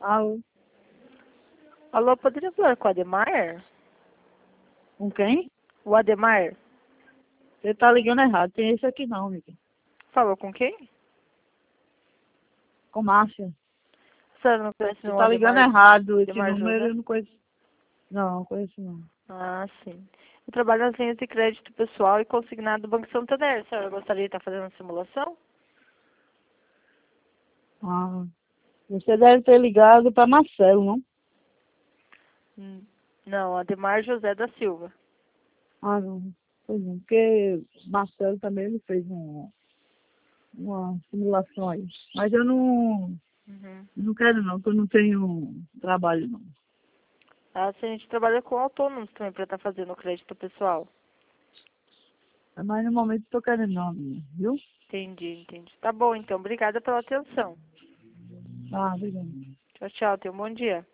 Alô? Alô, poderia falar com o Ademar? Com quem? O Ademar? Você tá ligando errado. Tem esse aqui não, amiga. Falou com quem? Com Márcia. A senhora não conhece Você o tá ligando Ademar? errado. Esse Ademar número José? eu não conheço. Não conheço não. Ah, sim. Eu trabalho nas linhas de crédito pessoal e consignado do Banco Santander. A senhora gostaria de estar fazendo uma simulação? Ah, você deve ter ligado pra Marcelo, não? Não, Ademar José da Silva. Ah, não. Pois não. Porque Marcelo também ele fez uma simulação aí. Mas eu Uhum. não quero não, porque eu não tenho trabalho não. Ah, sim, a gente trabalha com autônomos também para estar fazendo crédito pessoal. Mas no momento eu tô querendo não, amiga, viu? Entendi, entendi. Tá bom, então. Obrigada pela atenção. Ah, obrigado. Tchau, tchau. Tenha um bom dia.